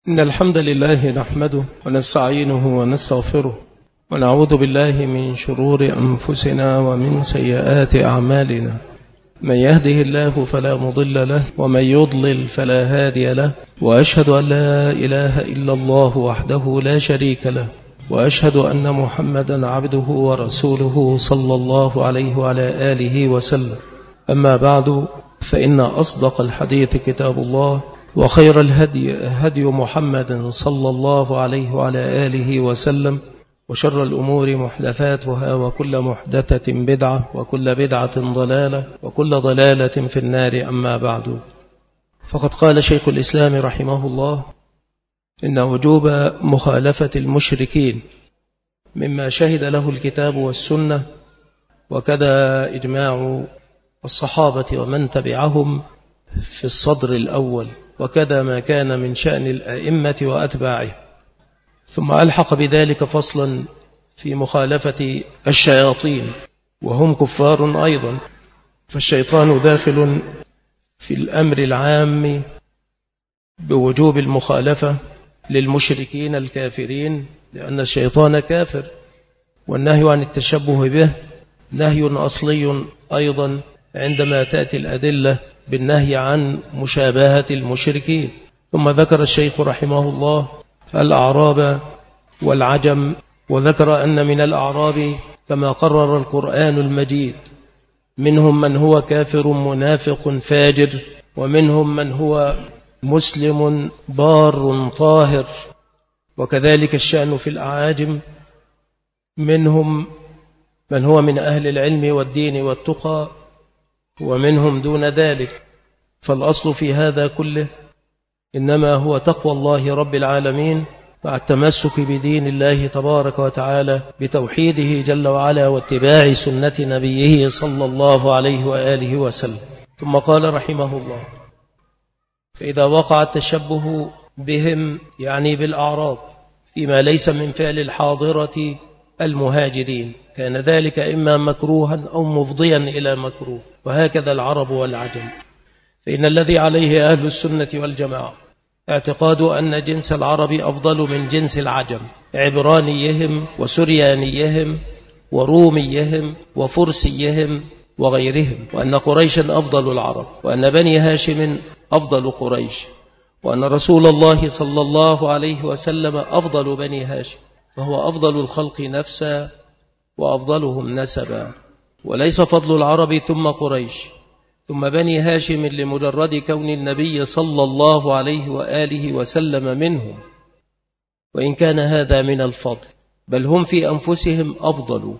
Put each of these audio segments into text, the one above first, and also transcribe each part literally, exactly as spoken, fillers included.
إن الحمد لله نحمده ونستعينه ونستغفره ونعوذ بالله من شرور أنفسنا ومن سيئات أعمالنا. من يهده الله فلا مضل له ومن يضلل فلا هادي له، وأشهد أن لا إله إلا الله وحده لا شريك له، وأشهد أن محمدا عبده ورسوله صلى الله عليه وعلى آله وسلم. أما بعد، فإن أصدق الحديث كتاب الله، وخير الهدي هدي محمد صلى الله عليه وعلى آله وسلم، وشر الأمور محدثاتها، وكل محدثة بدعة، وكل بدعة ضلالة، وكل ضلالة في النار. أما بعد، فقد قال شيخ الإسلام رحمه الله: إن وجوب مخالفة المشركين مما شهد له الكتاب والسنة، وكذا إجماع الصحابة ومن تبعهم في الصدر الأول، وكذا ما كان من شأن الأئمة وأتباعه. ثم ألحق بذلك فصلا في مخالفة الشياطين، وهم كفار أيضا، فالشيطان داخل في الأمر العام بوجوب المخالفة للمشركين الكافرين، لأن الشيطان كافر، والنهي عن التشبه به نهي أصلي أيضا عندما تأتي الأدلة بالنهي عن مشابهة المشركين. ثم ذكر الشيخ رحمه الله الأعراب والعجم، وذكر أن من الأعراب كما قرر القرآن المجيد منهم من هو كافر منافق فاجر، ومنهم من هو مسلم بار طاهر، وكذلك الشأن في الأعاجم، منهم من هو من أهل العلم والدين والتقى، ومنهم دون ذلك. فالأصل في هذا كله إنما هو تقوى الله رب العالمين مع التمسك بدين الله تبارك وتعالى، بتوحيده جل وعلا، واتباع سنة نبيه صلى الله عليه وآله وسلم. ثم قال رحمه الله: فإذا وقع التشبه بهم، يعني بالأعراب، فيما ليس من فعل الحاضرة المهاجرين، كان ذلك إما مكروها أو مفضيا إلى مكروه، وهكذا العرب والعجم. فإن الذي عليه أهل السنة والجماعة اعتقاد أن جنس العرب أفضل من جنس العجم، عبرانيهم وسريانيهم وروميهم وفرسيهم وغيرهم، وأن قريشا أفضل العرب، وأن بني هاشم أفضل قريش، وأن رسول الله صلى الله عليه وسلم أفضل بني هاشم، فهو أفضل الخلق نفسا وأفضلهم نسبا، وليس فضل العرب ثم قريش ثم بني هاشم لمجرد كون النبي صلى الله عليه وآله وسلم منهم، وإن كان هذا من الفضل، بل هم في أنفسهم أفضل.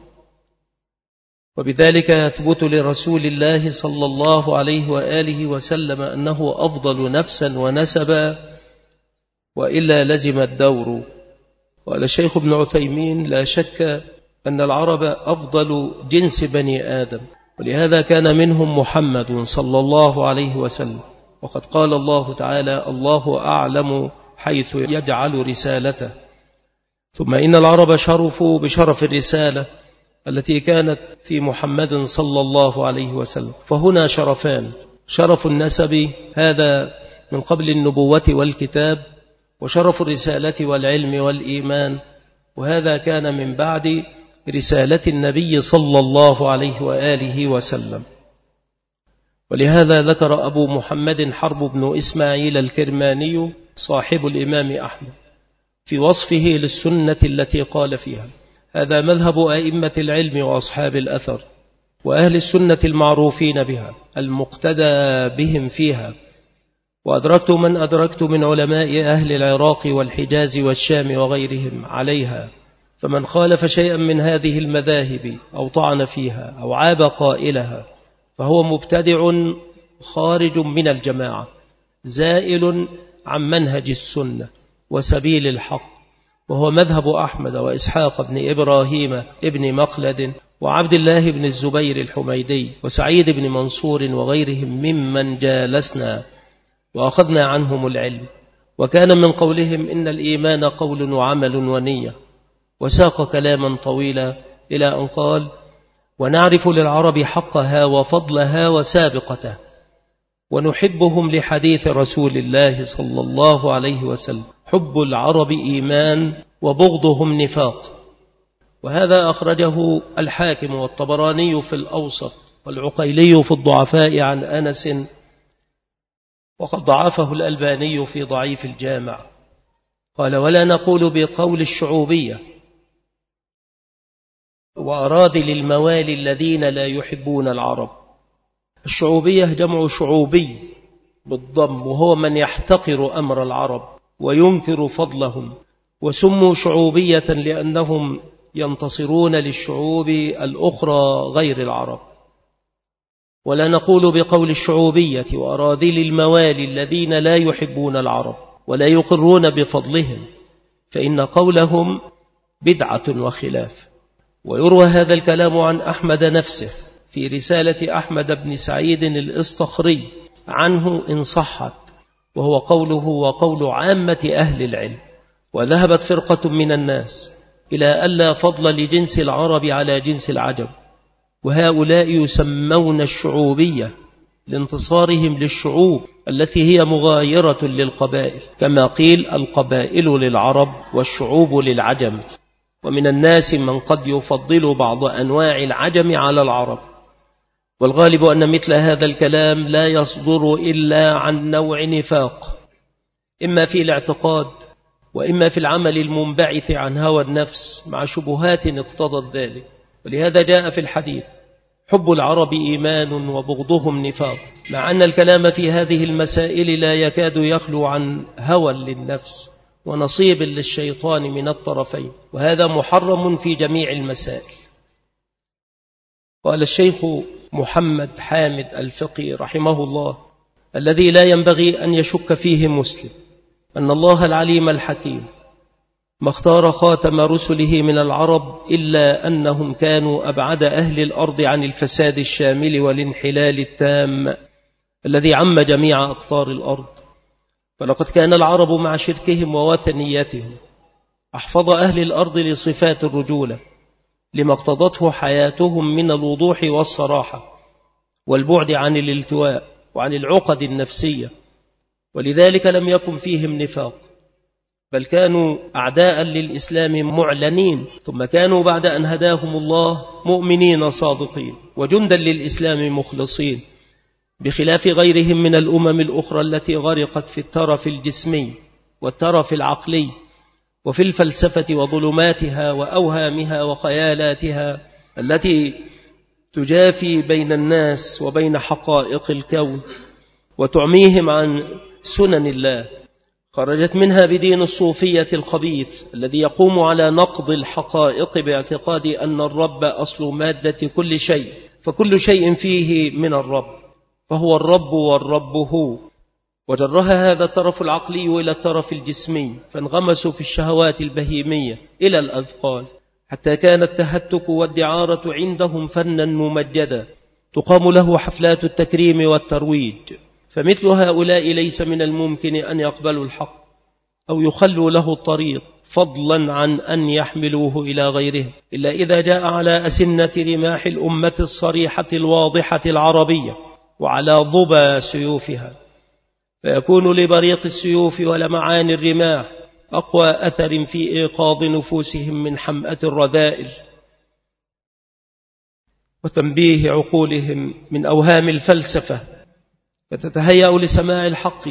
وبذلك يثبت لرسول الله صلى الله عليه وآله وسلم أنه أفضل نفسا ونسبا، وإلا لزم الدور. قال الشيخ ابن عثيمين: لا شك أن العرب أفضل جنس بني آدم، ولهذا كان منهم محمد صلى الله عليه وسلم، وقد قال الله تعالى: الله أعلم حيث يجعل رسالته. ثم إن العرب شرفوا بشرف الرسالة التي كانت في محمد صلى الله عليه وسلم، فهنا شرفان: شرف النسب، هذا من قبل النبوة والكتاب، وشرف الرسالة والعلم والإيمان، وهذا كان من بعد رسالة النبي صلى الله عليه وآله وسلم. ولهذا ذكر أبو محمد حرب بن إسماعيل الكرماني صاحب الإمام أحمد في وصفه للسنة التي قال فيها: هذا مذهب أئمة العلم وأصحاب الأثر وأهل السنة المعروفين بها المقتدى بهم فيها، وأدركت من أدركت من علماء أهل العراق والحجاز والشام وغيرهم عليها، فمن خالف شيئا من هذه المذاهب أو طعن فيها أو عاب قائلها فهو مبتدع خارج من الجماعة، زائل عن منهج السنة وسبيل الحق، وهو مذهب أحمد وإسحاق بن إبراهيم ابن مقلد وعبد الله بن الزبير الحميدي وسعيد بن منصور وغيرهم ممن جالسنا وأخذنا عنهم العلم. وكان من قولهم إن الإيمان قول وعمل ونية، وساق كلاما طويلا إلى أن قال: ونعرف للعرب حقها وفضلها وسابقته، ونحبهم لحديث رسول الله صلى الله عليه وسلم: حب العرب إيمان وبغضهم نفاق. وهذا أخرجه الحاكم والطبراني في الأوسط والعقيلي في الضعفاء عن أنس، وقد ضعفه الألباني في ضعيف الجامع. قال: ولا نقول بقول الشعوبية وأراذل الموالي الذين لا يحبون العرب. الشعوبية جمع شعوبي بالضم، وهو من يحتقر أمر العرب وينكر فضلهم، وسموا شعوبية لأنهم ينتصرون للشعوب الأخرى غير العرب. ولا نقول بقول الشعوبية وأراذل الموالي الذين لا يحبون العرب ولا يقرون بفضلهم، فإن قولهم بدعة وخلاف. ويروى هذا الكلام عن أحمد نفسه في رسالة أحمد بن سعيد الإسطخري عنه إن صحت، وهو قوله وقول عامة أهل العلم. وذهبت فرقة من الناس إلى ألا فضل لجنس العرب على جنس العجم، وهؤلاء يسمون الشعوبية لانتصارهم للشعوب التي هي مغايرة للقبائل، كما قيل القبائل للعرب والشعوب للعجم. ومن الناس من قد يفضل بعض أنواع العجم على العرب، والغالب أن مثل هذا الكلام لا يصدر إلا عن نوع نفاق، إما في الاعتقاد وإما في العمل المنبعث عن هوى النفس مع شبهات اقتضت ذلك. ولهذا جاء في الحديث: حب العرب إيمان وبغضهم نفاق، مع أن الكلام في هذه المسائل لا يكاد يخلو عن هوى للنفس ونصيب للشيطان من الطرفين، وهذا محرم في جميع المسائل. قال الشيخ محمد حامد الفقي رحمه الله: الذي لا ينبغي أن يشك فيه مسلم أن الله العليم الحكيم ما اختار خاتم رسله من العرب إلا أنهم كانوا أبعد أهل الأرض عن الفساد الشامل والانحلال التام الذي عم جميع أقطار الأرض. فلقد كان العرب مع شركهم ووثنيتهم أحفظ أهل الأرض لصفات الرجولة، لما اقتضته حياتهم من الوضوح والصراحة والبعد عن الالتواء وعن العقد النفسية، ولذلك لم يكن فيهم نفاق، بل كانوا أعداء للإسلام معلنين، ثم كانوا بعد أن هداهم الله مؤمنين صادقين وجندا للإسلام مخلصين، بخلاف غيرهم من الأمم الأخرى التي غرقت في الترف الجسمي والترف العقلي وفي الفلسفة وظلماتها وأوهامها وخيالاتها التي تجافي بين الناس وبين حقائق الكون وتعميهم عن سنن الله. خرجت منها بدين الصوفية الخبيث الذي يقوم على نقض الحقائق باعتقاد أن الرب أصل مادة كل شيء، فكل شيء فيه من الرب، فهو الرب والرب هو. وجرها هذا الطرف العقلي إلى الطرف الجسمي، فانغمسوا في الشهوات البهيمية إلى الأذقان، حتى كان التهتك والدعارة عندهم فنا ممجدا تقام له حفلات التكريم والترويج. فمثل هؤلاء ليس من الممكن أن يقبلوا الحق أو يخلوا له الطريق، فضلا عن أن يحملوه إلى غيره، إلا إذا جاء على أسنة رماح الأمة الصريحة الواضحة العربية وعلى ضبى سيوفها، فيكون لبريق السيوف ولمعان الرماح أقوى أثر في إيقاظ نفوسهم من حمأة الرذائل وتنبيه عقولهم من أوهام الفلسفة، فتتهيأ لسماع الحق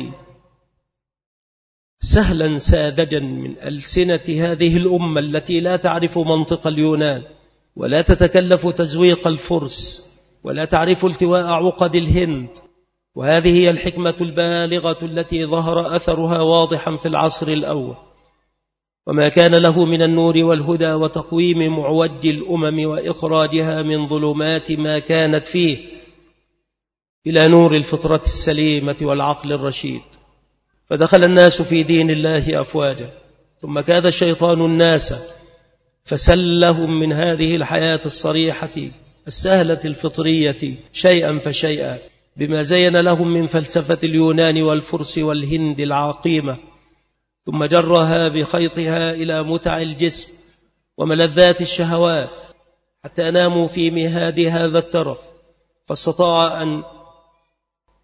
سهلا ساذجا من ألسنة هذه الأمة التي لا تعرف منطق اليونان ولا تتكلف تزويق الفرس ولا تعرف التواء عقد الهند. وهذه هي الحكمة البالغة التي ظهر أثرها واضحا في العصر الأول، وما كان له من النور والهدى وتقويم معوج الأمم وإخراجها من ظلمات ما كانت فيه إلى نور الفطرة السليمة والعقل الرشيد. فدخل الناس في دين الله أفواجا، ثم كاد الشيطان الناس فسلهم من هذه الحياة الصريحة السهلة الفطرية شيئا فشيئا بما زين لهم من فلسفة اليونان والفرس والهند العقيمة، ثم جرها بخيطها إلى متع الجسم وملذات الشهوات حتى ناموا في مهاد هذا الترف، فاستطاع أن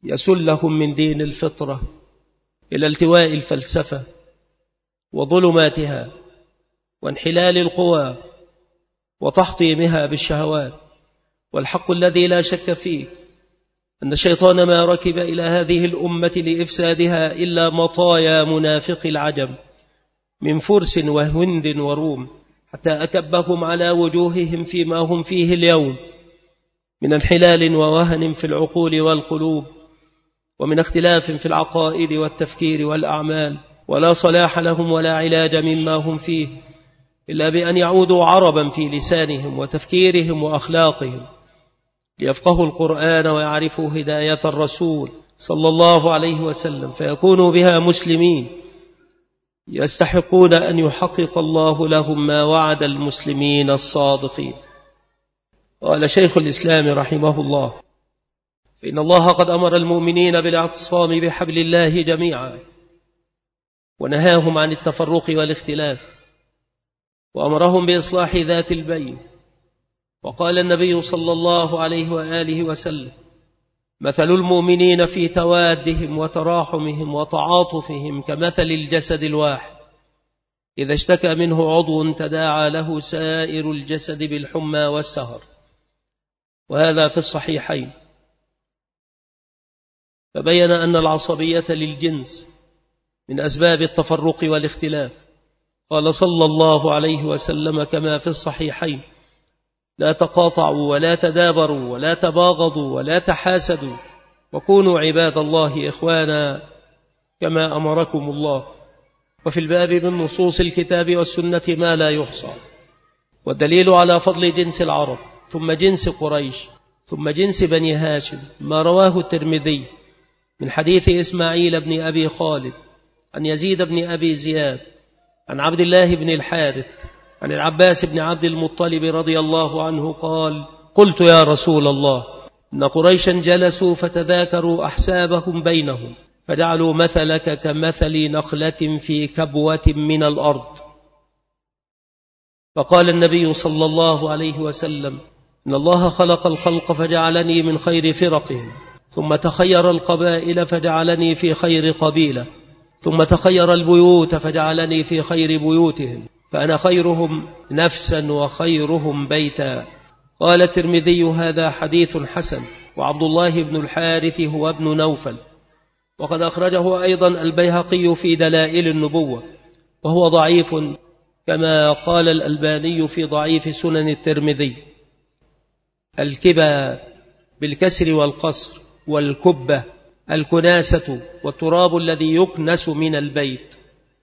يسلهم من دين الفطرة إلى التواء الفلسفة وظلماتها وانحلال القوى وتحطيمها بالشهوات. والحق الذي لا شك فيه أن الشيطان ما ركب إلى هذه الأمة لإفسادها إلا مطايا منافق العجم من فرس وهند وروم، حتى أكبهم على وجوههم فيما هم فيه اليوم من انحلال ووهن في العقول والقلوب، ومن اختلاف في العقائد والتفكير والأعمال، ولا صلاح لهم ولا علاج مما هم فيه إلا بأن يعودوا عربا في لسانهم وتفكيرهم وأخلاقهم، ليفقهوا القرآن ويعرفوا هداية الرسول صلى الله عليه وسلم، فيكونوا بها مسلمين يستحقون أن يحقق الله لهم ما وعد المسلمين الصادقين. قال شيخ الإسلام رحمه الله: فإن الله قد أمر المؤمنين بالاعتصام بحبل الله جميعا، ونهاهم عن التفرق والاختلاف، وأمرهم بإصلاح ذات البين. وقال النبي صلى الله عليه وآله وسلم: مثل المؤمنين في توادهم وتراحمهم وتعاطفهم كمثل الجسد الواحد إذا اشتكى منه عضو تداعى له سائر الجسد بالحمى والسهر. وهذا في الصحيحين. فبين أن العصبية للجنس من أسباب التفرق والاختلاف. قال صلى الله عليه وسلم كما في الصحيحين: لا تقاطعوا ولا تدابروا ولا تباغضوا ولا تحاسدوا، وكونوا عباد الله إخوانا كما أمركم الله. وفي الباب من نصوص الكتاب والسنة ما لا يحصى. والدليل على فضل جنس العرب ثم جنس قريش ثم جنس بني هاشم ما رواه الترمذي من حديث إسماعيل بن أبي خالد عن يزيد بن أبي زياد عن عبد الله بن الحارث عن العباس بن عبد المطلب رضي الله عنه قال: قلت يا رسول الله، إن قريشا جلسوا فتذاكروا أحسابهم بينهم، فجعلوا مثلك كمثل نخلة في كبوة من الأرض. فقال النبي صلى الله عليه وسلم: إن الله خلق الخلق فجعلني من خير فرقهم، ثم تخير القبائل فجعلني في خير قبيلة، ثم تخير البيوت فجعلني في خير بيوتهم، فأنا خيرهم نفسا وخيرهم بيتا. قال الترمذي: هذا حديث حسن. وعبد الله بن الحارث هو ابن نوفل، وقد أخرجه أيضا البيهقي في دلائل النبوة، وهو ضعيف كما قال الألباني في ضعيف سنن الترمذي. الكبى بالكسر والقصر، والكبة الكناسة والتراب الذي يكنس من البيت.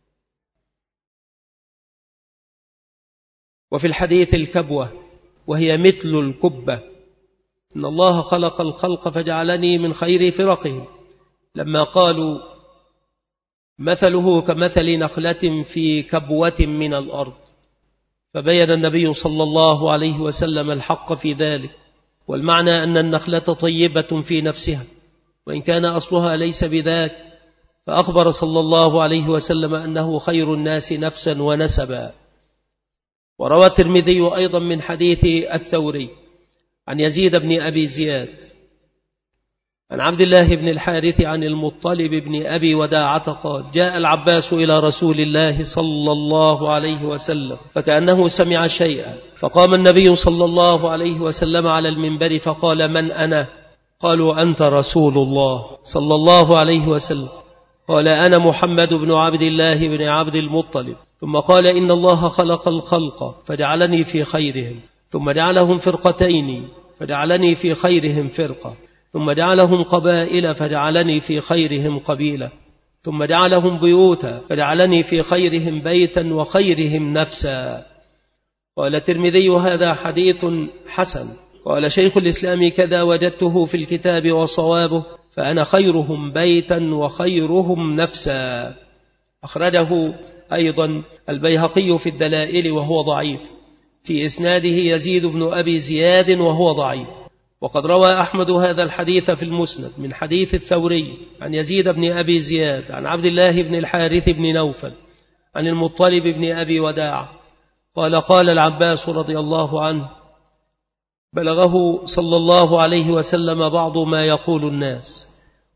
وفي الحديث الكبوة وهي مثل الكبة. إن الله خلق الخلق فجعلني من خير فرقهم، لما قالوا مثله كمثل نخلة في كبوة من الأرض. فبين النبي صلى الله عليه وسلم الحق في ذلك، والمعنى أن النخلة طيبة في نفسها وإن كان أصلها ليس بذاك، فأخبر صلى الله عليه وسلم أنه خير الناس نفسا ونسبا. وروى الترمذي أيضا من حديث الثوري عن يزيد بن أبي زياد عن عبد الله بن الحارث عن المطلب بن أبي وداعة قال: جاء العباس إلى رسول الله صلى الله عليه وسلم فكأنه سمع شيئا، فقام النبي صلى الله عليه وسلم على المنبر فقال: من أنا؟ قالوا: أنت رسول الله صلى الله عليه وسلم. قال: أنا محمد بن عبد الله بن عبد المطلب. ثم قال: إن الله خلق الخلق فجعلني في خيرهم، ثم جعلهم فرقتين فجعلني في خيرهم فرقة، ثم جعلهم قبائل فجعلني في خيرهم قبيلة، ثم جعلهم بيوتا فجعلني في خيرهم بيتا وخيرهم نفسا. قال الترمذي: هذا حديث حسن. قال شيخ الإسلام: كذا وجدته في الكتاب وصوابه، فأنا خيرهم بيتا وخيرهم نفسا. أخرجه أيضا البيهقي في الدلائل وهو ضعيف، في إسناده يزيد بن أبي زياد وهو ضعيف. وقد روى أحمد هذا الحديث في المسند من حديث الثوري عن يزيد بن أبي زياد عن عبد الله بن الحارث بن نوفل عن المطلب بن أبي وداع قال: قال العباس رضي الله عنه: بلغه صلى الله عليه وسلم بعض ما يقول الناس،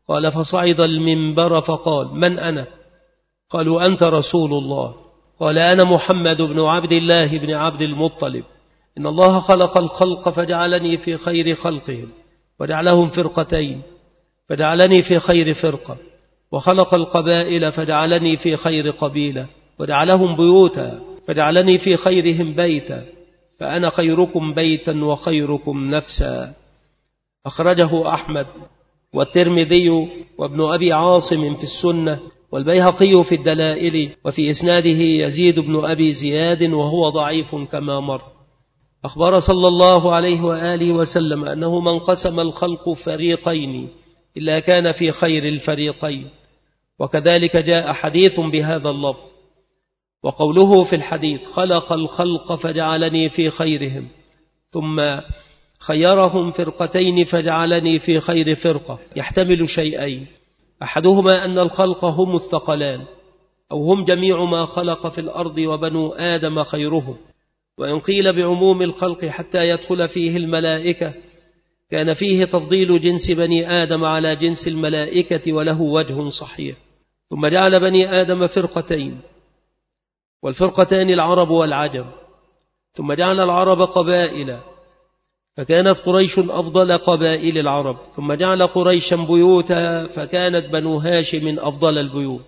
قال فصعد المنبر فقال من أنا؟ قالوا أنت رسول الله. قال أنا محمد بن عبد الله بن عبد المطلب. إن الله خلق الخلق فجعلني في خير خلقهم وجعلهم فرقتين فجعلني في خير فرقة، وخلق القبائل فجعلني في خير قبيلة وجعلهم بيوتا فجعلني في خيرهم بيتا، فأنا خيركم بيتا وخيركم نفسا. أخرجه أحمد والترمذي وابن أبي عاصم في السنة والبيهقي في الدلائل، وفي إسناده يزيد بن أبي زياد وهو ضعيف كما مر. أخبر صلى الله عليه وآله وسلم أنه من قسم الخلق فريقين إلا كان في خير الفريقين، وكذلك جاء حديث بهذا اللفظ. وقوله في الحديث خلق الخلق فجعلني في خيرهم ثم خيرهم فرقتين فجعلني في خير فرقة يحتمل شيئين: أحدهما أن الخلق هم الثقلان أو هم جميع ما خلق في الأرض وبنو آدم خيرهم. وإن قيل بعموم الخلق حتى يدخل فيه الملائكة كان فيه تفضيل جنس بني آدم على جنس الملائكة وله وجه صحيح. ثم جعل بني آدم فرقتين، والفرقتان العرب والعجم، ثم جعل العرب قبائل فكانت قريش أفضل قبائل العرب، ثم جعل قريشا بيوتا فكانت بنو هاشم أفضل البيوت.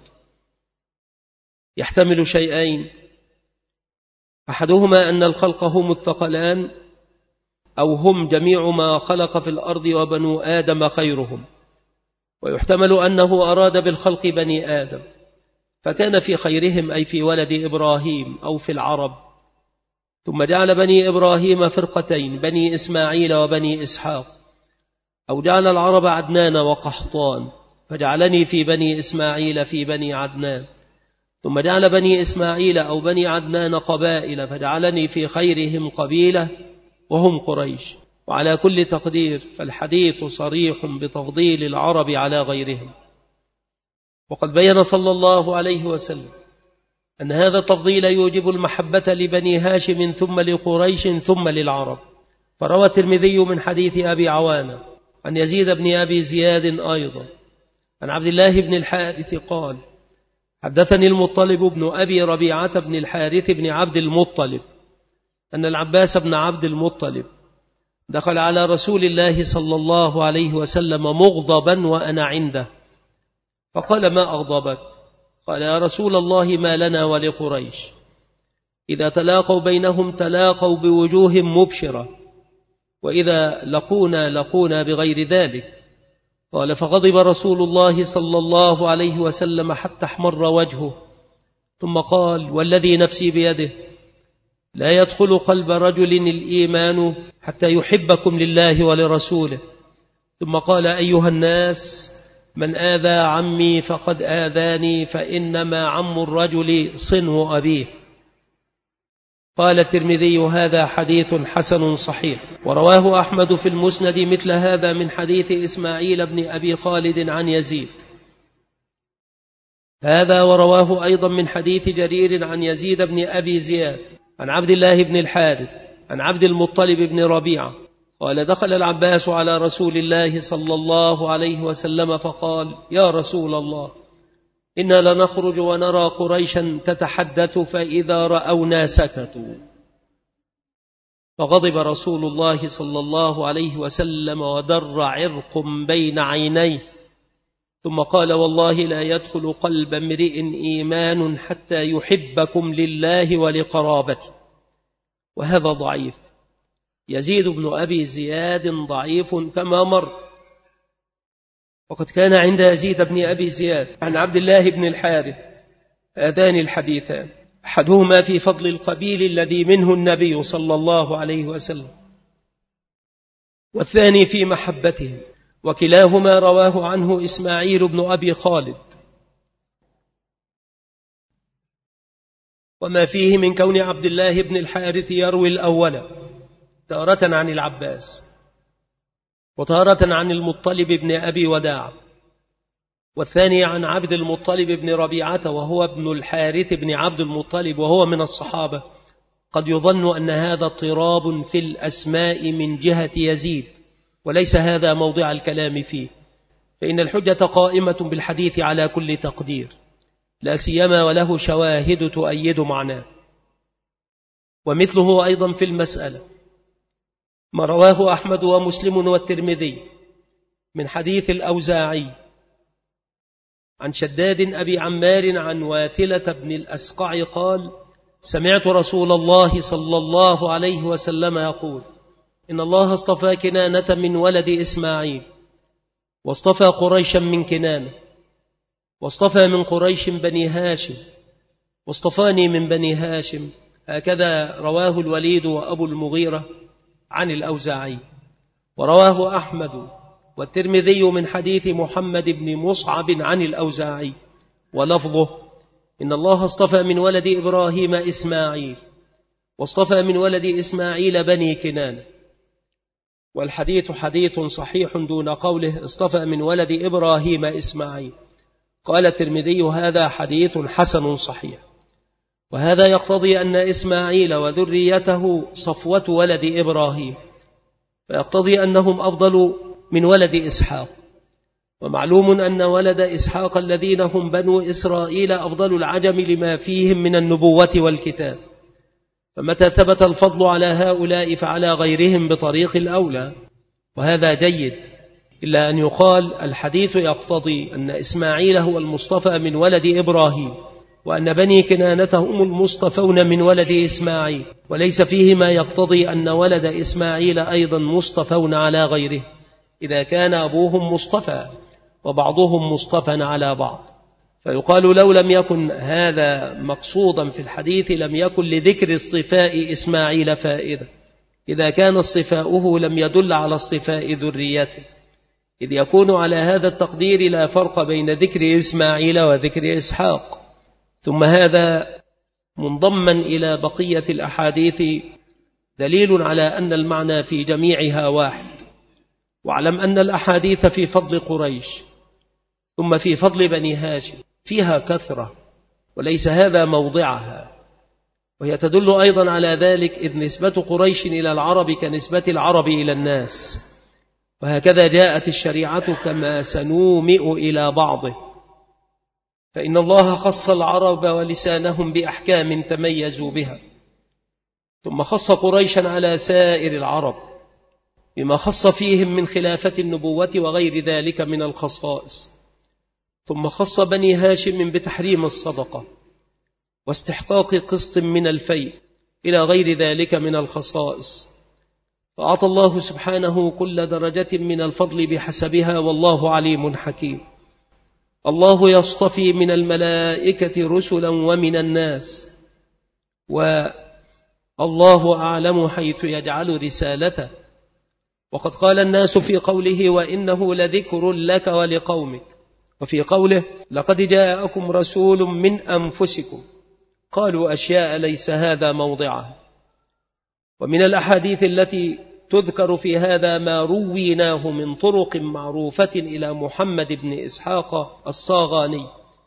يحتمل شيئين: أحدهما أن الخلق هم الثقلان أو هم جميع ما خلق في الأرض وبنو آدم خيرهم، ويحتمل أنه أراد بالخلق بني آدم فكان في خيرهم أي في ولد إبراهيم أو في العرب. ثم جعل بني إبراهيم فرقتين، بني إسماعيل وبني إسحاق، أو جعل العرب عدنان وقحطان فجعلني في بني إسماعيل في بني عدنان. ثم جعل بني إسماعيل أو بني عدنان قبائل فجعلني في خيرهم قبيلة وهم قريش. وعلى كل تقدير فالحديث صريح بتفضيل العرب على غيرهم. وقد بين صلى الله عليه وسلم أن هذا التفضيل يوجب المحبة لبني هاشم ثم لقريش ثم للعرب. فروى الترمذي من حديث أبي عوانة عن يزيد بن أبي زياد أيضا عن عبد الله بن الحارث قال: حدثني المطلب بن أبي ربيعة بن الحارث بن عبد المطلب أن العباس بن عبد المطلب دخل على رسول الله صلى الله عليه وسلم مغضبا وأنا عنده، فقال: ما أغضبك؟ قال: يا رسول الله ما لنا ولقريش إذا تلاقوا بينهم تلاقوا بوجوه مبشرة، وإذا لقونا لقونا بغير ذلك. قال: فغضب رسول الله صلى الله عليه وسلم حتى احمر وجهه، ثم قال: والذي نفسي بيده لا يدخل قلب رجل الإيمان حتى يحبكم لله ولرسوله. ثم قال: أيها الناس، من آذى عمي فقد آذاني، فإنما عم الرجل صنو أبيه. قال الترمذي: هذا حديث حسن صحيح. ورواه أحمد في المسند مثل هذا من حديث إسماعيل بن أبي خالد عن يزيد هذا، ورواه أيضا من حديث جرير عن يزيد بن أبي زياد عن عبد الله بن الحارث عن عبد المطلب بن ربيعة قال: دخل العباس على رسول الله صلى الله عليه وسلم فقال: يا رسول الله، إنا لنخرج ونرى قريشا تتحدث فإذا رأونا سكتوا. فغضب رسول الله صلى الله عليه وسلم ودر عرق بين عينيه، ثم قال: والله لا يدخل قلب امرئ إيمان حتى يحبكم لله ولقرابته. وهذا ضعيف. يزيد بن أبي زياد ضعيف كما مر. وقد كان عند يزيد بن أبي زياد عن عبد الله بن الحارث هذان الحديثان، أحدهما في فضل القبيل الذي منه النبي صلى الله عليه وسلم، والثاني في محبته، وكلاهما رواه عنه إسماعيل بن أبي خالد. وما فيه من كون عبد الله بن الحارث يروي الأول تارة عن العباس وتارة عن المطلب بن أبي وداع، والثاني عن عبد المطلب بن ربيعة وهو ابن الحارث بن عبد المطلب وهو من الصحابة. قد يظن أن هذا اضطراب في الأسماء من جهة يزيد، وليس هذا موضع الكلام فيه، فإن الحجة قائمة بالحديث على كل تقدير، لا سيما وله شواهد تؤيد معناه. ومثله أيضا في المسألة ما رواه أحمد ومسلم والترمذي من حديث الأوزاعي عن شداد أبي عمار عن واثلة بن الأسقع قال: سمعت رسول الله صلى الله عليه وسلم يقول: إن الله اصطفى كنانة من ولد إسماعيل، واصطفى قريشا من كنانة، واصطفى من قريش بني هاشم، واصطفاني من بني هاشم. هكذا رواه الوليد وأبو المغيرة عن الأوزاعي. ورواه أحمد والترمذي من حديث محمد بن مصعب عن الأوزاعي ولفظه: إن الله اصطفى من ولد إبراهيم إسماعيل، واصطفى من ولد إسماعيل بني كنانة. والحديث حديث صحيح دون قوله اصطفى من ولد إبراهيم إسماعيل. قال الترمذي: هذا حديث حسن صحيح. وهذا يقتضي أن إسماعيل وذريته صفوة ولد إبراهيم، فيقتضي أنهم أفضل من ولد إسحاق. ومعلوم أن ولد إسحاق الذين هم بنو إسرائيل أفضل العجم لما فيهم من النبوة والكتاب، فمتى ثبت الفضل على هؤلاء فعلى غيرهم بطريق الأولى، وهذا جيد. إلا أن يقال الحديث يقتضي أن إسماعيل هو المصطفى من ولد إبراهيم، وأن بني كنانة هم المصطفون من ولد إسماعيل، وليس فيه ما يقتضي أن ولد إسماعيل أيضا مصطفون على غيره، إذا كان أبوهم مصطفى وبعضهم مصطفى على بعض. فيقال لو لم يكن هذا مقصودا في الحديث لم يكن لذكر اصطفاء إسماعيل فائدة، إذا كان اصطفاؤه لم يدل على اصطفاء ذريته، إذ يكون على هذا التقدير لا فرق بين ذكر إسماعيل وذكر إسحاق. ثم هذا منضما إلى بقية الأحاديث دليل على أن المعنى في جميعها واحد. واعلم أن الأحاديث في فضل قريش ثم في فضل بني هاشم فيها كثرة، وليس هذا موضعها، وهي تدل أيضا على ذلك، إذ نسبة قريش إلى العرب كنسبة العرب إلى الناس، وهكذا جاءت الشريعة كما سنومئ إلى بعضه. فإن الله خص العرب ولسانهم بأحكام تميزوا بها، ثم خص قريشا على سائر العرب بما خص فيهم من خلافة النبوة وغير ذلك من الخصائص، ثم خص بني هاشم بتحريم الصدقة واستحقاق قسط من الفيء إلى غير ذلك من الخصائص. فأعطى الله سبحانه كل درجة من الفضل بحسبها، والله عليم حكيم. الله يصطفي من الملائكة رسلا ومن الناس، والله أعلم حيث يجعل رسالته. وقد قال الناس في قوله: وإنه لذكر لك ولقومك، وفي قوله: لقد جاءكم رسول من أنفسكم، قالوا أشياء ليس هذا موضعها. ومن الأحاديث التي تذكر في هذا ما رويناه من طرق معروفة إلى محمد بن إسحاق الصاغاني.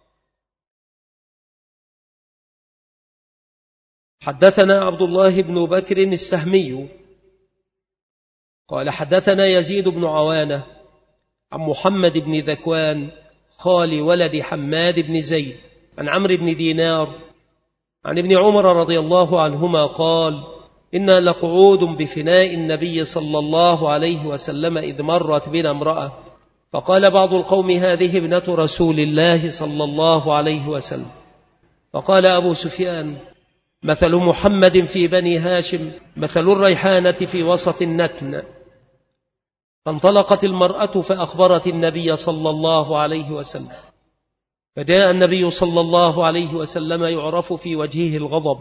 حدثنا عبد الله بن بكر السهمي قال حدثنا يزيد بن عوانة عن محمد بن ذكوان خال ولد حماد بن زيد عن عمرو بن دينار عن ابن عمر رضي الله عنهما قال: إنا لقعود بفناء النبي صلى الله عليه وسلم إذ مرت بنا امرأة، فقال بعض القوم: هذه ابنة رسول الله صلى الله عليه وسلم. فقال أبو سفيان: مثل محمد في بني هاشم مثل الريحانة في وسط النتن. فانطلقت المرأة فأخبرت النبي صلى الله عليه وسلم، فجاء النبي صلى الله عليه وسلم يعرف في وجهه الغضب،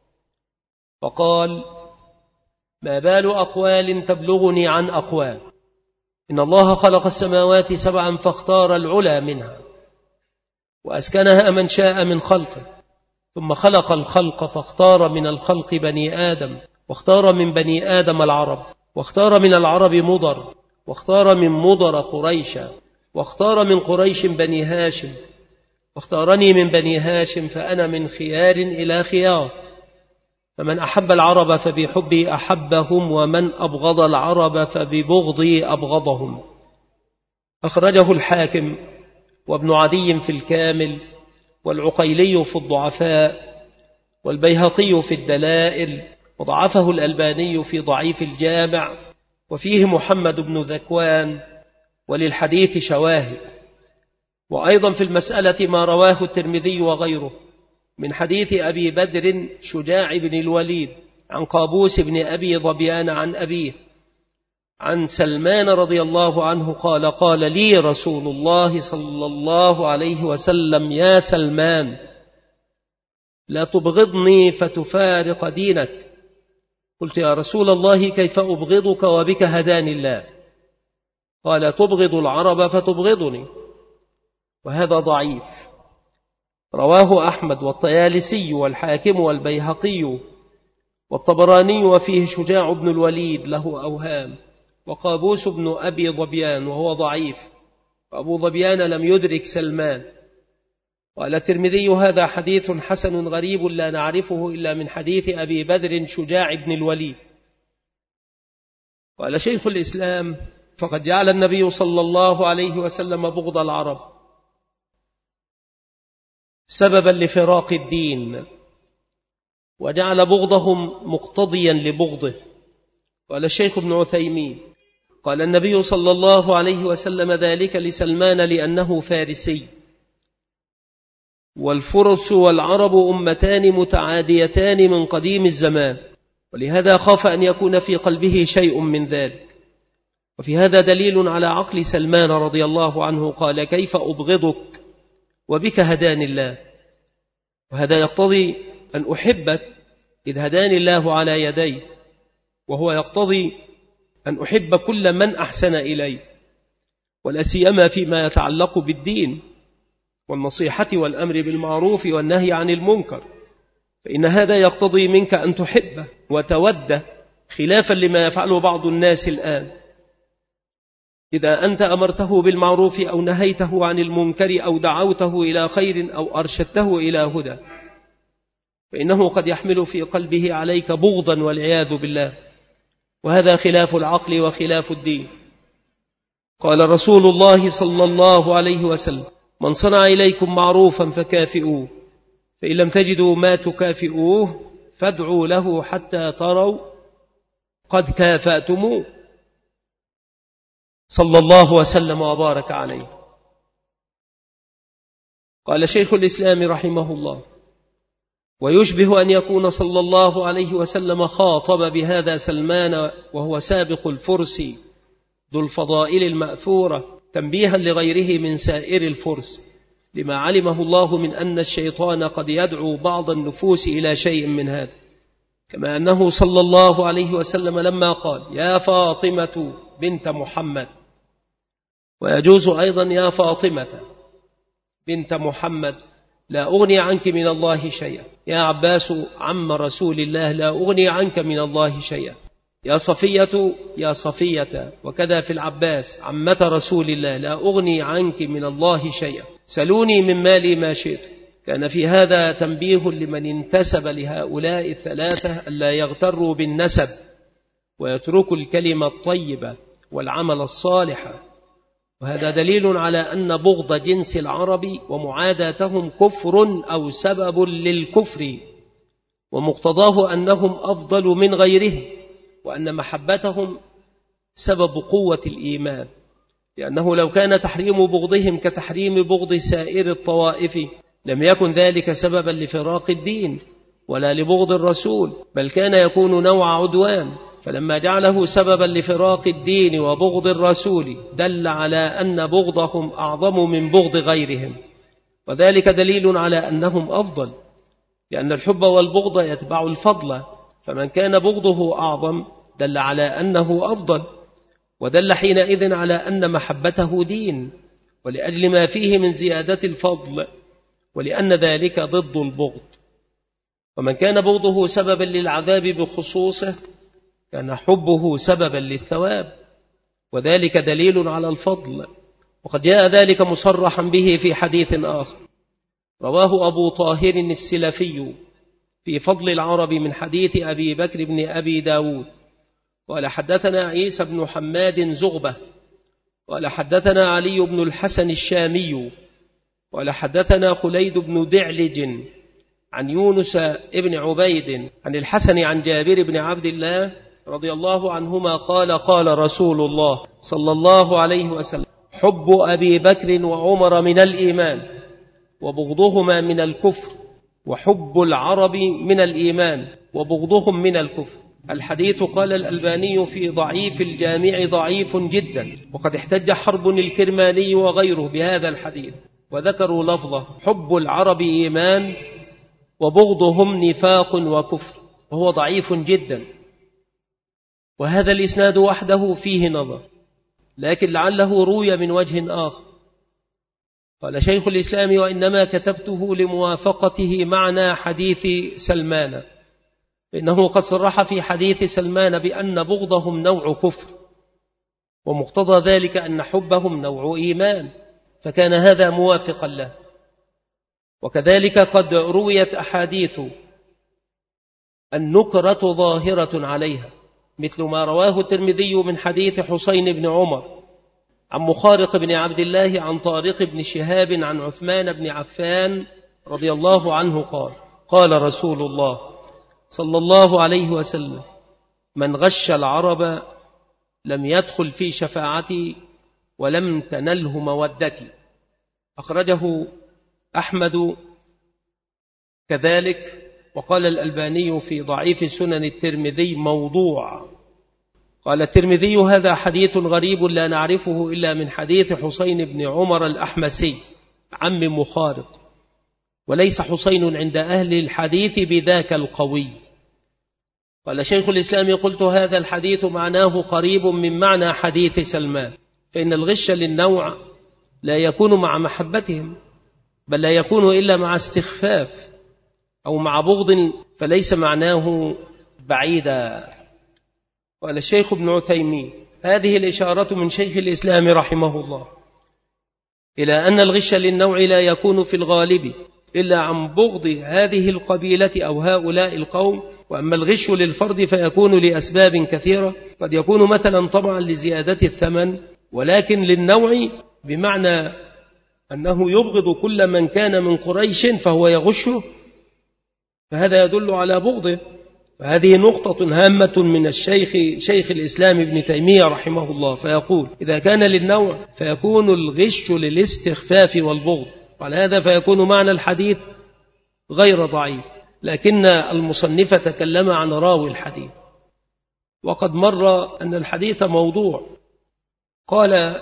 فقال: ما بال أقوال تبلغني عن أقوال؟ إن الله خلق السماوات سبعا فاختار العلا منها وأسكنها من شاء من خلقه، ثم خلق الخلق فاختار من الخلق بني آدم، واختار من بني آدم العرب، واختار من العرب مضر، واختار من مضر قريشا، واختار من قريش بني هاشم، واختارني من بني هاشم، فأنا من خيار إلى خيار، فمن أحب العرب فبحبي أحبهم، ومن أبغض العرب فببغضي أبغضهم. أخرجه الحاكم وابن عدي في الكامل والعقيلي في الضعفاء والبيهقي في الدلائل، وضعفه الألباني في ضعيف الجامع، وفيه محمد بن ذكوان، وللحديث شواهد. وأيضا في المسألة ما رواه الترمذي وغيره من حديث أبي بدر شجاع بن الوليد عن قابوس بن أبي ظبيان عن أبيه عن سلمان رضي الله عنه قال: قال لي رسول الله صلى الله عليه وسلم: يا سلمان، لا تبغضني فتفارق دينك. قلت: يا رسول الله، كيف أبغضك وبك هداني الله؟ قال: تبغض العرب فتبغضني. وهذا ضعيف، رواه أحمد والطيالسي والحاكم والبيهقي والطبراني، وفيه شجاع بن الوليد له أوهام، وقابوس بن أبي ظبيان وهو ضعيف، وأبو ظبيان لم يدرك سلمان. قال الترمذي: هذا حديث حسن غريب لا نعرفه إلا من حديث أبي بدر شجاع بن الوليد. قال شيخ الإسلام: فقد جعل النبي صلى الله عليه وسلم بغض العرب سببا لفراق الدين، وجعل بغضهم مقتضيا لبغضه. قال الشيخ ابن عثيمين: قال النبي صلى الله عليه وسلم ذلك لسلمان لأنه فارسي، والفرس والعرب أمتان متعاديتان من قديم الزمان، ولهذا خاف أن يكون في قلبه شيء من ذلك. وفي هذا دليل على عقل سلمان رضي الله عنه. قال: كيف أبغضك وبك هداني الله؟ وهذا يقتضي أن أحبك إذ هداني الله على يدي، وهو يقتضي أن أحب كل من أحسن إلي، ولا سيما فيما يتعلق بالدين والنصيحة والأمر بالمعروف والنهي عن المنكر، فإن هذا يقتضي منك أن تحبه وتوده، خلافا لما يفعله بعض الناس الآن. إذا أنت أمرته بالمعروف أو نهيته عن المنكر أو دعوته إلى خير أو أرشدته إلى هدى، فإنه قد يحمل في قلبه عليك بغضا والعياذ بالله، وهذا خلاف العقل وخلاف الدين. قال رسول الله صلى الله عليه وسلم: من صنع إليكم معروفا فكافئوه، فإن لم تجدوا ما تكافئوه فادعوا له حتى تروا قد كافأتموه، صلى الله وسلم وبارك عليه. قال شيخ الإسلام رحمه الله: ويشبه أن يكون صلى الله عليه وسلم خاطب بهذا سلمان وهو سابق الفرس ذو الفضائل المأثورة، تنبيها لغيره من سائر الفرس لما علمه الله من أن الشيطان قد يدعو بعض النفوس إلى شيء من هذا، كما أنه صلى الله عليه وسلم لما قال: يا فاطمة بنت محمد، ويجوز أيضا يا فاطمة بنت محمد لا أغني عنك من الله شيئا، يا عباس عم رسول الله لا أغني عنك من الله شيئا، يا صفية يا صفية، وكذا في العباس عمة رسول الله لا أغني عنك من الله شيئا، سلوني من مالي ما شئت. كان في هذا تنبيه لمن انتسب لهؤلاء الثلاثة ألا يغتروا بالنسب ويتركوا الكلمة الطيبة والعمل الصالح. وهذا دليل على أن بغض جنس العرب ومعاداتهم كفر أو سبب للكفر، ومقتضاه أنهم أفضل من غيرهم، وأن محبتهم سبب قوة الإيمان، لأنه لو كان تحريم بغضهم كتحريم بغض سائر الطوائف لم يكن ذلك سببا لفراق الدين ولا لبغض الرسول، بل كان يكون نوع عدوان. فلما جعله سببا لفراق الدين وبغض الرسول دل على أن بغضهم أعظم من بغض غيرهم، وذلك دليل على أنهم أفضل، لأن الحب والبغض يتبع الفضل، فمن كان بغضه أعظم دل على أنه أفضل، ودل حينئذ على أن محبته دين، ولأجل ما فيه من زيادة الفضل، ولأن ذلك ضد البغض. ومن كان بغضه سببا للعذاب بخصوصه كان حبه سببا للثواب، وذلك دليل على الفضل. وقد جاء ذلك مصرحا به في حديث آخر رواه أبو طاهر السلفي في فضل العرب من حديث أبي بكر بن أبي داود قال: حدثنا عيسى بن حماد زغبة قال حدثنا علي بن الحسن الشامي قال حدثنا خليد بن دعلج عن يونس ابن عبيد عن الحسن عن جابر بن عبد الله رضي الله عنهما قال قال رسول الله صلى الله عليه وسلم حب أبي بكر وعمر من الإيمان وبغضهما من الكفر وحب العرب من الإيمان وبغضهم من الكفر. الحديث قال الألباني في ضعيف الجامع ضعيف جدا، وقد احتج حرب الكرماني وغيره بهذا الحديث وذكروا لفظه حب العرب إيمان وبغضهم نفاق وكفر، وهو ضعيف جدا، وهذا الإسناد وحده فيه نظر، لكن لعله روي من وجه آخر. قال شيخ الإسلام وإنما كتبته لموافقته معنى حديث سلمان، إنه قد صرح في حديث سلمان بأن بغضهم نوع كفر، ومقتضى ذلك أن حبهم نوع إيمان، فكان هذا موافقا له. وكذلك قد رويت أحاديث النكرة ظاهرة عليها، مثل ما رواه الترمذي من حديث حسين بن عمر عن مخارق بن عبد الله عن طارق بن شهاب عن عثمان بن عفان رضي الله عنه قال قال رسول الله صلى الله عليه وسلم من غش العرب لم يدخل في شفاعتي ولم تنله مودتي. أخرجه أحمد كذلك، وقال الألباني في ضعيف سنن الترمذي موضوع. قال الترمذي هذا حديث غريب لا نعرفه إلا من حديث حسين بن عمر الأحمسي عم مخارق، وليس حسين عند أهل الحديث بذاك القوي. قال شيخ الإسلام قلت هذا الحديث معناه قريب من معنى حديث سلمان، فإن الغش للنوع لا يكون مع محبتهم، بل لا يكون إلا مع استخفاف أو مع بغض، فليس معناه بعيدا. قال الشيخ ابن عثيمين هذه الإشارة من شيخ الإسلام رحمه الله إلى أن الغش للنوع لا يكون في الغالب إلا عن بغض هذه القبيلة أو هؤلاء القوم، وأما الغش للفرد فيكون لأسباب كثيرة، قد يكون مثلا طبعا لزيادة الثمن، ولكن للنوع بمعنى أنه يبغض كل من كان من قريش فهو يغشه، فهذا يدل على بغضه. فهذه نقطة هامة من الشيخ شيخ الإسلام ابن تيمية رحمه الله، فيقول إذا كان للنوع فيكون الغش للاستخفاف والبغض، وعلى هذا فيكون معنى الحديث غير ضعيف، لكن المصنف تكلم عن راوي الحديث، وقد مر أن الحديث موضوع. قال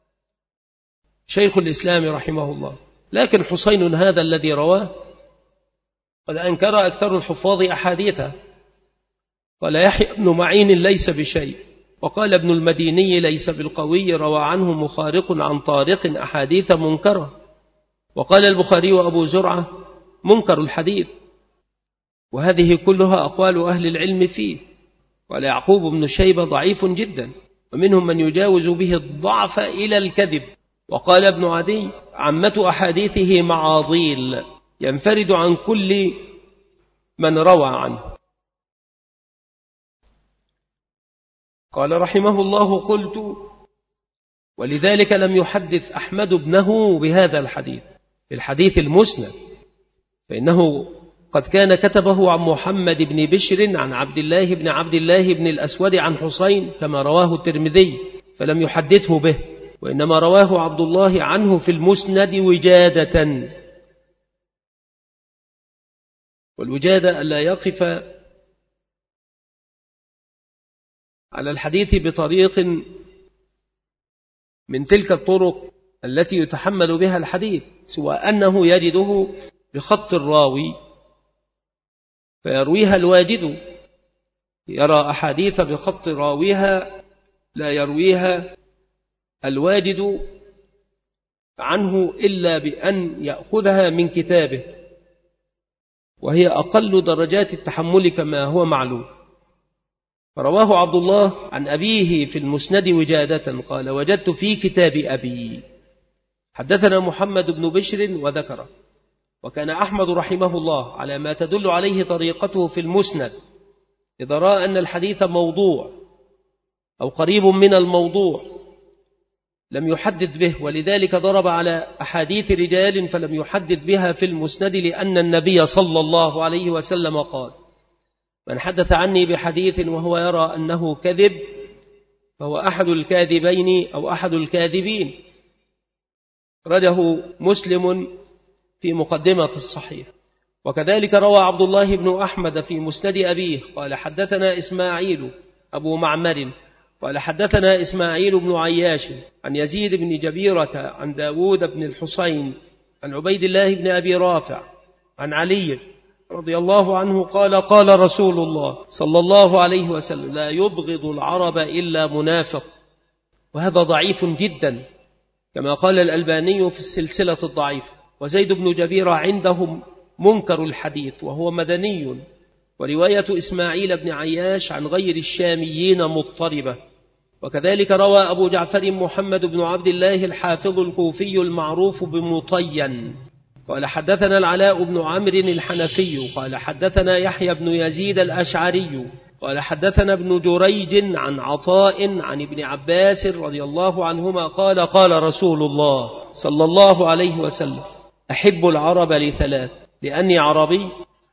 شيخ الإسلام رحمه الله لكن حسين هذا الذي رواه قد أنكر أكثر الحفاظ أحاديثه. قال يحيى بن معين ليس بشيء، وقال ابن المديني ليس بالقوي، روى عنه مخارق عن طارق أحاديث منكرة، وقال البخاري وأبو زرعة منكر الحديث، وهذه كلها أقوال أهل العلم فيه. قال يعقوب بن شيبة ضعيف جدا، ومنهم من يجاوز به الضعف إلى الكذب. وقال ابن عدي عامة أحاديثه معاضيل ينفرد عن كل من روى عنه. قال رحمه الله قلت ولذلك لم يحدث أحمد ابنه بهذا الحديث الحديث المسند، فإنه قد كان كتبه عن محمد بن بشر عن عبد الله بن عبد الله بن الأسود عن حسين كما رواه الترمذي، فلم يحدثه به، وإنما رواه عبد الله عنه في المسند وجادة. والوجادة ألا يقف على الحديث بطريق من تلك الطرق التي يتحمل بها الحديث، سوى أنه يجده بخط الراوي فيرويها الواجد، يرى أحاديث بخط راويها لا يرويها الواجد عنه إلا بأن يأخذها من كتابه، وهي أقل درجات التحمل كما هو معلوم. فرواه عبد الله عن أبيه في المسند وجادة قال وجدت في كتاب أبي حدثنا محمد بن بشر وذكره. وكان أحمد رحمه الله على ما تدل عليه طريقته في المسند إذا رأى أن الحديث موضوع أو قريب من الموضوع لم يحدث به، ولذلك ضرب على أحاديث رجال فلم يحدث بها في المسند، لأن النبي صلى الله عليه وسلم قال: من حدث عني بحديث وهو يرى أنه كذب فهو أحد الكاذبين أو أحد الكاذبين. رده مسلم في مقدمة الصحيح. وكذلك روى عبد الله بن أحمد في مسند أبيه قال: حدثنا إسماعيل أبو معمر قال: حدثنا إسماعيل بن عياش عن يزيد بن جبيرة عن داود بن الحسين عن عبيد الله بن أبي رافع عن علي رضي الله عنه قال: قال رسول الله صلى الله عليه وسلم: لا يبغض العرب إلا منافق. وهذا ضعيف جدا كما قال الألباني في السلسلة الضعيفة. وزيد بن جبيرة عندهم منكر الحديث وهو مدني. ورواية إسماعيل بن عياش عن غير الشاميين مضطربة. وكذلك روى أبو جعفر محمد بن عبد الله الحافظ الكوفي المعروف بمطين قال: حدثنا العلاء بن عمرو الحنفي قال: حدثنا يحيى بن يزيد الأشعري قال: حدثنا ابن جريج عن عطاء عن ابن عباس رضي الله عنهما قال: قال رسول الله صلى الله عليه وسلم: أحب العرب لثلاث: لأني عربي،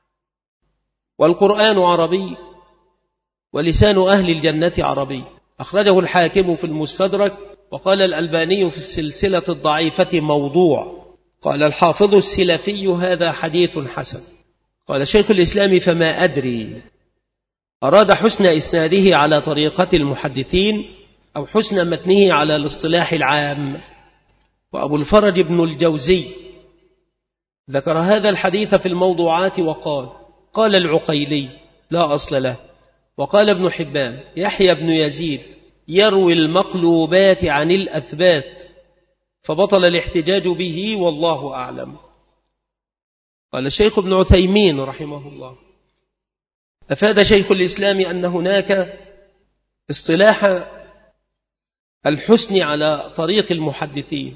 والقرآن عربي، ولسان أهل الجنة عربي. أخرجه الحاكم في المستدرك. وقال الألباني في السلسلة الضعيفة موضوع. قال الحافظ السلفي: هذا حديث حسن. قال شيخ الإسلام: فما أدري أراد حسن إسناده على طريقة المحدثين أو حسن متنه على الاصطلاح العام. وأبو الفرج بن الجوزي ذكر هذا الحديث في الموضوعات وقال: قال العقيلي: لا أصل له. وقال ابن حبان: يحيى بن يزيد يروي المقلوبات عن الأثبات، فبطل الاحتجاج به والله أعلم. قال الشيخ ابن عثيمين رحمه الله: أفاد شيخ الإسلام أن هناك اصطلاح الحسن على طريق المحدثين،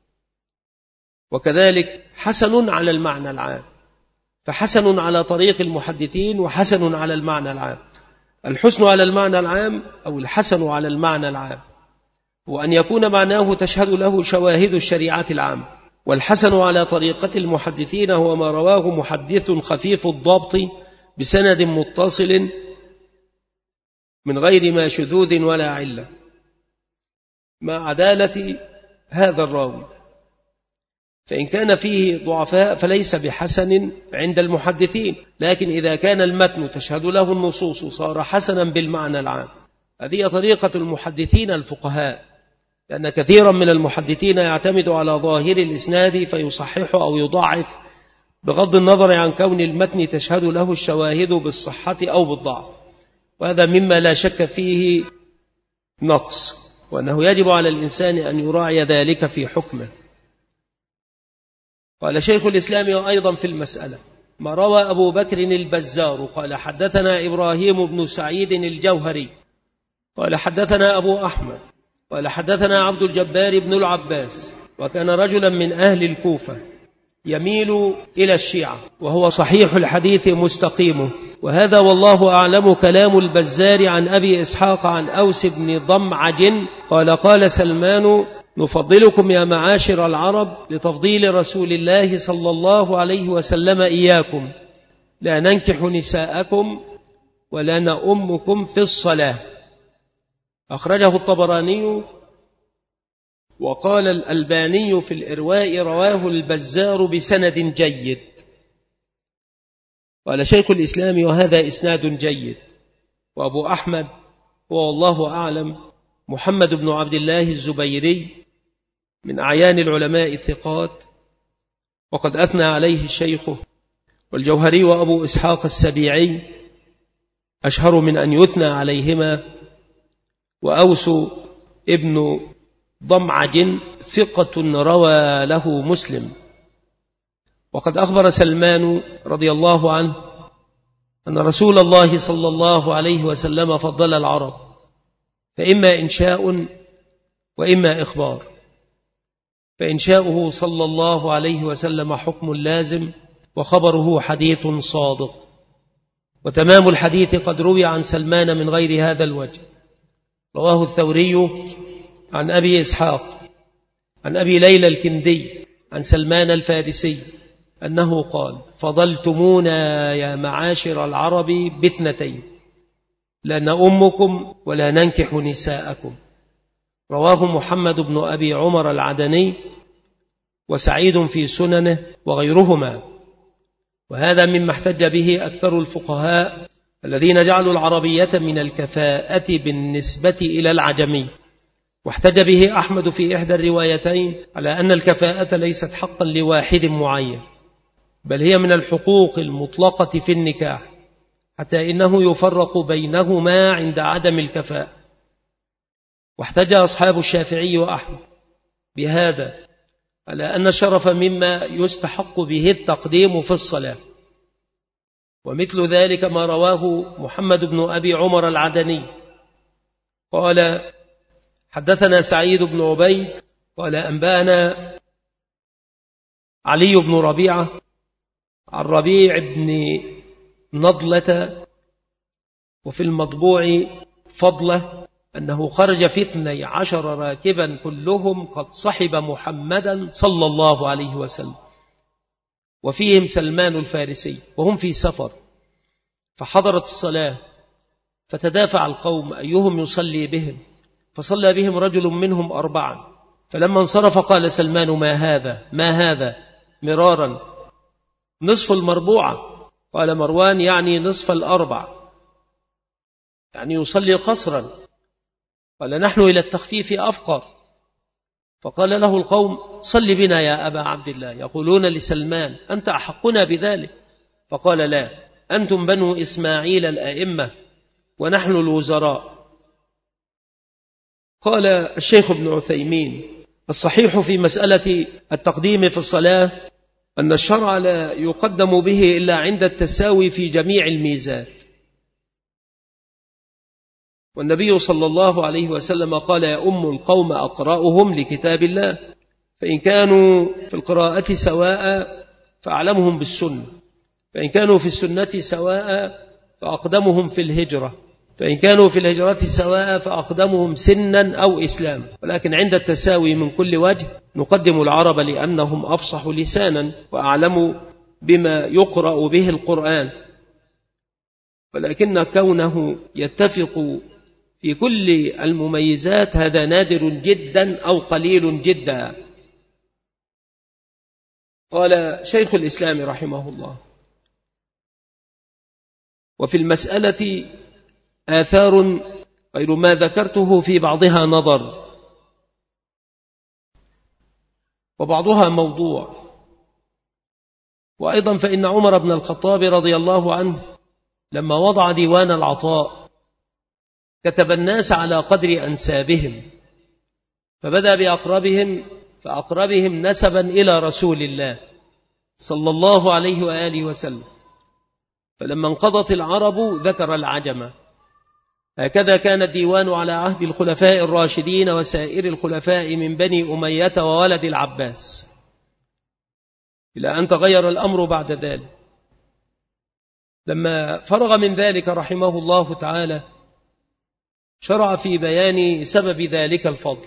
وكذلك حسن على المعنى العام. فحسن على طريق المحدثين وحسن على المعنى العام. الحسن على المعنى العام أو الحسن على المعنى العام وأن يكون معناه تشهد له شواهد الشريعة العام. والحسن على طريقة المحدثين هو ما رواه محدث خفيف الضبط بسند متصل من غير ما شذوذ ولا علة مع عدالة هذا الراوي. فإن كان فيه ضعفاء فليس بحسن عند المحدثين، لكن إذا كان المتن تشهد له النصوص صار حسنا بالمعنى العام. هذه طريقة المحدثين الفقهاء، لأن كثيرا من المحدثين يعتمد على ظاهر الإسناد فيصحح أو يضعف بغض النظر عن كون المتن تشهد له الشواهد بالصحة أو بالضعف. وهذا مما لا شك فيه نقص، وأنه يجب على الإنسان أن يراعي ذلك في حكمه. قال شيخ الإسلام أيضا في المسألة: ما روى أبو بكر البزار قال: حدثنا إبراهيم بن سعيد الجوهري قال: حدثنا أبو أحمد قال: حدثنا عبد الجبار بن العباس، وكان رجلا من أهل الكوفة يميل إلى الشيعة، وهو صحيح الحديث مستقيمه. وهذا والله أعلم كلام البزار عن أبي إسحاق عن أوس بن ضمعج قال: قال سلمان: نفضلكم يا معاشر العرب لتفضيل رسول الله صلى الله عليه وسلم إياكم، لا ننكح نساءكم ولا نأمكم في الصلاة. أخرجه الطبراني. وقال الألباني في الإرواء: رواه البزار بسند جيد. قال شيخ الإسلام: وهذا إسناد جيد. وأبو أحمد هو والله أعلم محمد بن عبد الله الزبيري من أعيان العلماء الثقات، وقد أثنى عليه الشيخ. والجوهري وأبو إسحاق السبيعي أشهر من أن يثنى عليهما. وأوس ابن ضمعج ثقة روى له مسلم. وقد أخبر سلمان رضي الله عنه أن رسول الله صلى الله عليه وسلم فضل العرب، فإما إنشاء وإما إخبار. فإنشاؤه صلى الله عليه وسلم حكم لازم، وخبره حديث صادق. وتمام الحديث قد روي عن سلمان من غير هذا الوجه. رواه الثوري عن أبي إسحاق عن أبي ليلى الكندي عن سلمان الفارسي أنه قال: فضلتمونا يا معاشر العرب باثنتين، لا نؤمكم ولا ننكح نساءكم. رواه محمد بن أبي عمر العدني وسعيد في سننه وغيرهما. وهذا مما احتج به أكثر الفقهاء الذين جعلوا العربية من الكفاءة بالنسبة إلى العجمي، واحتج به أحمد في إحدى الروايتين على أن الكفاءة ليست حقا لواحد معين، بل هي من الحقوق المطلقة في النكاح، حتى إنه يفرق بينهما عند عدم الكفاءة. واحتج أصحاب الشافعي وأحمد بهذا على أن الشرف مما يستحق به التقديم في الصلاة، ومثل ذلك ما رواه محمد بن أبي عمر العدني قال: حدثنا سعيد بن عبيد قال: أنبأنا علي بن ربيعة عن ربيع بن نضلة وفي المطبوع فضله أنه خرج في اثني عشر راكبا كلهم قد صحب محمدا صلى الله عليه وسلم، وفيهم سلمان الفارسي، وهم في سفر، فحضرت الصلاة فتدافع القوم أيهم يصلي بهم، فصلى بهم رجل منهم أربعا، فلما انصرف قال سلمان: ما هذا ما هذا مرارا، نصف المربوعة. قال مروان: يعني نصف الأربع، يعني يصلي قصرا. قال: نحن إلى التخفيف أفقر. فقال له القوم: صل بنا يا أبا عبد الله، يقولون لسلمان: أنت أحقنا بذلك. فقال: لا، أنتم بنو إسماعيل الأئمة ونحن الوزراء. قال الشيخ ابن عثيمين: الصحيح في مسألة التقديم في الصلاة أن الشرع لا يقدم به إلا عند التساوي في جميع الميزات. والنبي صلى الله عليه وسلم قال: يا أم القوم أقرأهم لكتاب الله، فإن كانوا في القراءة سواء فأعلمهم بالسنة، فإن كانوا في السنة سواء فأقدمهم في الهجرة، فإن كانوا في الهجرة سواء فأقدمهم سنا أو إسلام. ولكن عند التساوي من كل وجه نقدم العرب لأنهم أفصح لسانا وأعلم بما يقرأ به القرآن، ولكن كونه يتفق في كل المميزات هذا نادر جدا أو قليل جدا. قال شيخ الإسلام رحمه الله: وفي المسألة آثار غير ما ذكرته في بعضها نظر، وبعضها موضوع. وأيضا فإن عمر بن الخطاب رضي الله عنه لما وضع ديوان العطاء كتب الناس على قدر أنسابهم، فبدأ بأقربهم فأقربهم نسبا إلى رسول الله صلى الله عليه وآله وسلم، فلما انقضت العرب ذكر العجم. هكذا كان الديوان على عهد الخلفاء الراشدين وسائر الخلفاء من بني أمية وولد العباس، إلى أن تغير الأمر بعد ذلك. لما فرغ من ذلك رحمه الله تعالى شرع في بيان سبب ذلك الفضل،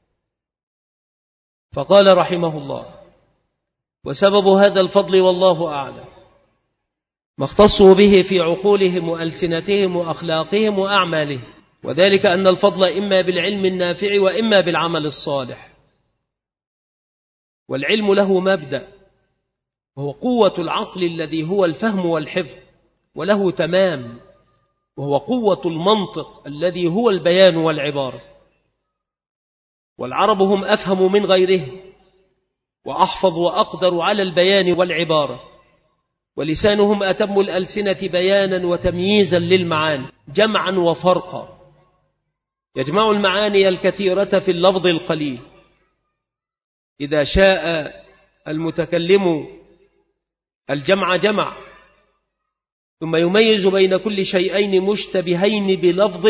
فقال رحمه الله: وسبب هذا الفضل والله أعلم ما اختصوا به في عقولهم وألسنتهم وأخلاقهم وأعمالهم، وذلك أن الفضل إما بالعلم النافع وإما بالعمل الصالح. والعلم له مبدأ وهو قوة العقل الذي هو الفهم والحفظ، وله تمام وهو قوة المنطق الذي هو البيان والعبارة. والعرب هم أفهم من غيرهم وأحفظ وأقدر على البيان والعبارة، ولسانهم أتم الألسنة بيانا وتمييزا للمعاني جمعا وفرقا، يجمع المعاني الكثيرة في اللفظ القليل. إذا شاء المتكلم الجمع جمع، ثم يميز بين كل شيئين مشتبهين بلفظ،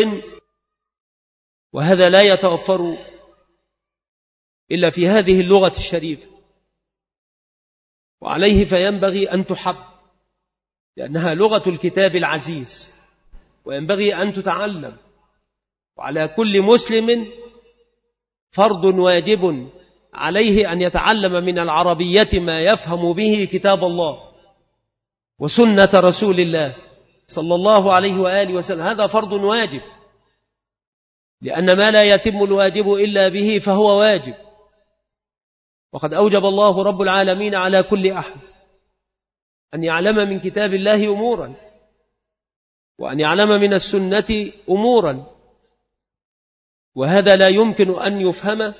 وهذا لا يتوفر إلا في هذه اللغة الشريفة. وعليه فينبغي أن تحب، لأنها لغة الكتاب العزيز، وينبغي أن تتعلم. وعلى كل مسلم فرض واجب عليه أن يتعلم من العربية ما يفهم به كتاب الله وسنة رسول الله صلى الله عليه وآله وسلم. هذا فرض واجب، لأن ما لا يتم الواجب إلا به فهو واجب. وقد أوجب الله رب العالمين على كل أحد أن يعلم من كتاب الله أمورا، وأن يعلم من السنة أمورا، وهذا لا يمكن أن يفهم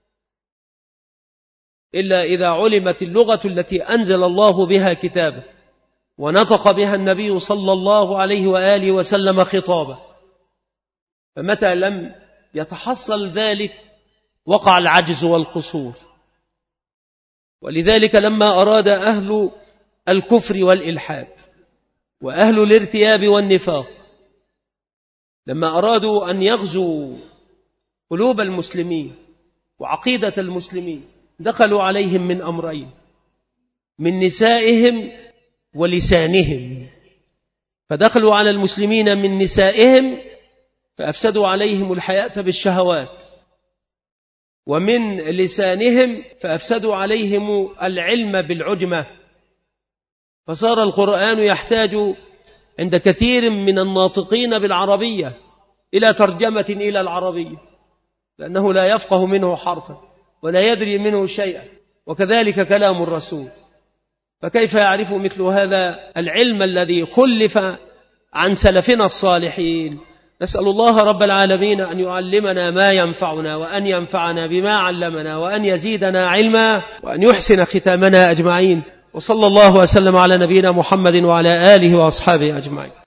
إلا إذا علمت اللغة التي أنزل الله بها كتابه ونطق بها النبي صلى الله عليه وآله وسلم خطابه. فمتى لم يتحصل ذلك وقع العجز والقصور. ولذلك لما أراد أهل الكفر والإلحاد وأهل الارتياب والنفاق لما أرادوا أن يغزوا قلوب المسلمين وعقيدة المسلمين دخلوا عليهم من أمرين: من نسائهم ولسانهم. فدخلوا على المسلمين من نسائهم فأفسدوا عليهم الحياة بالشهوات، ومن لسانهم فأفسدوا عليهم العلم بالعجمة. فصار القرآن يحتاج عند كثير من الناطقين بالعربية إلى ترجمة إلى العربية، لأنه لا يفقه منه حرفا ولا يدري منه شيئا، وكذلك كلام الرسول. فكيف يعرف مثل هذا العلم الذي خلف عن سلفنا الصالحين؟ نسأل الله رب العالمين أن يعلمنا ما ينفعنا، وأن ينفعنا بما علمنا، وأن يزيدنا علما، وأن يحسن ختامنا أجمعين. وصلى الله وسلم على نبينا محمد وعلى آله وأصحابه أجمعين.